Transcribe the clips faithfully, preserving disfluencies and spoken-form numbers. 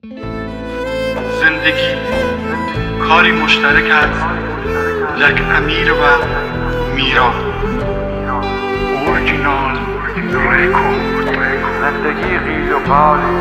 زندگی کاری مشترک است، یک امیر و میرا. اورجینال رکورد. زندگی قیل و قالی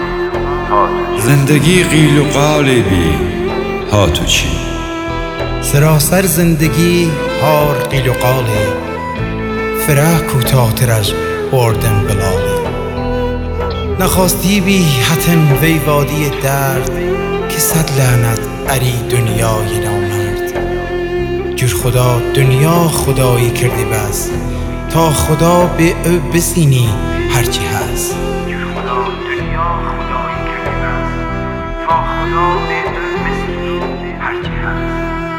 زندگی قیل و قالبی ها تو چی؟ سراسر زندگی هار قیل و قاله، فرح کوتاه‌تر از بردن بلاله. نخواستی بی حتن وی وادی درد، که صد لعنت اری دنیای نامرد. جور خدا دنیا خدایی کرده بس، تا خدا به او بسینی هرچی هست. جور خدا دنیا خدایی کرده بس، تا خدا به او بسینی هرچی هست.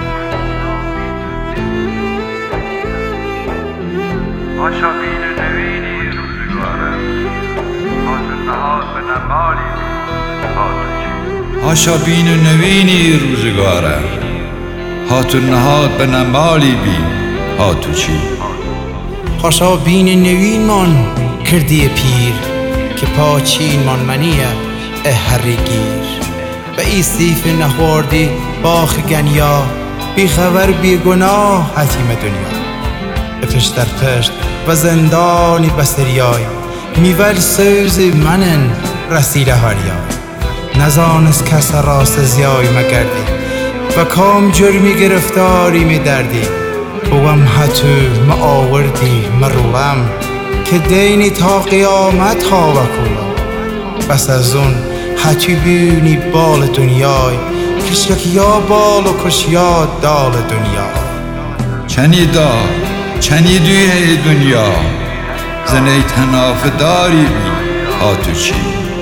عاشقین نوینی روزگارم، حاضر نهاد به نمالی ها تو چی؟ آشابین و نوینی روزگاره، هاتو نهاد به نمالی بی ها تو چی؟ خوشا بین نوین من کردی پیر، که پاچین من منیه اه هری گیر. و ای سیف نخوردی باخ گنیا، بی خبر بی گناه حتیم دنیا. به پشت در پشت و زندانی بسریای، میول سوز منن رسیل هریای. نزانست کس راست زیای مگردی، و کام جرمی گرفتاری می دردی. بوام حتو ما آوردی مرولم، که دینی تا قیامت ها وکولم. بس از اون حتی بیونی بال دنیای، کشک یا بال و کش یا دال دنیا. چنی دا چنی دوی دنیا، زنی تناف داری بی ها تو چی؟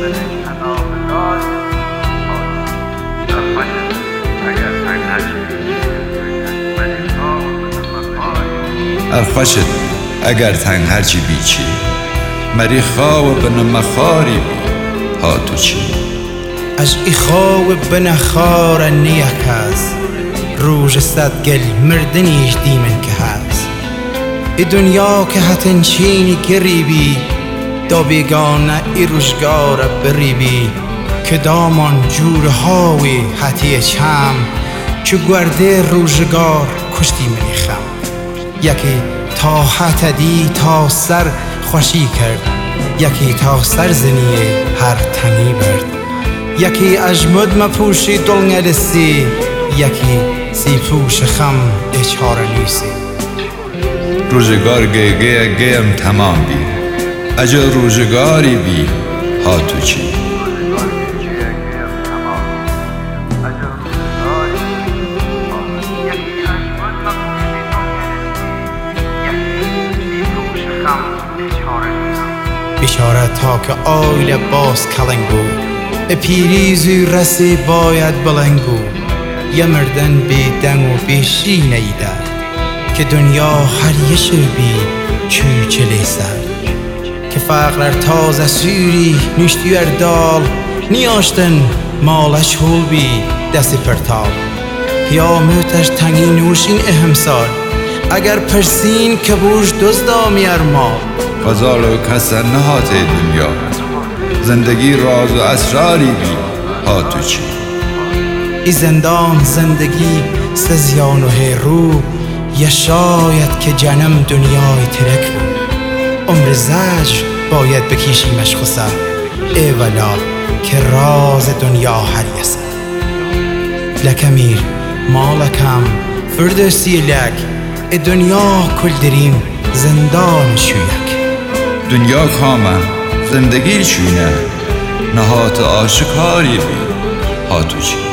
ارخوشت اگر تنگ هرچی بیچی، مری خواه به نمخاری بی ها تو چی؟ اش ای خواه بنخار نیک هست، روژ صد گل مردنیش دیمن که هست. ای دنیا که حتن چینی گریبی، دا بیگانه ای روشگار بریبی. که دامان جورهاوی حتی چم، چو گرده روزگار کشتی منی خم. یکی تا حتدی تا سر خوشی کرد، یکی تا سر زنیه هر تنی برد. یکی اجمد مپوشی دلنگلسی، یکی سی پوش خم اچار لیسی. روزگار گه گه گهم تمام بی، اجا روزگاری بی ها تو چی؟ بشارت تا که آیل باز کلنگو، ای پیریزی رسی باید بلنگو. یه مردن بی دنگ و بی شی نیده، که دنیا هر یه شربی چو چلی سر. که فقر تازه سوری نشتی اردال، نیاشتن مالش هول بی دست پرتال. قیامتش تنگی نوشین اهمسال، اگر پرسین که بوش دزدا میارمال. غزال و کسر نهات دنیا، زندگی راز و اسراری بی ها تو چی؟ ای زندان زندگی سزیان و هیرو، یا شاید که جنم دنیای ترک بود. عمر زجر باید بکیشیمش خسه، ای ولا که راز دنیا هر یسه. لکمیر مالکم فردوسی لک، ای دنیا کل دریم زندان شویک. دنیا کامن زندگی چونه، نهات آشکاری بی ها تو چی؟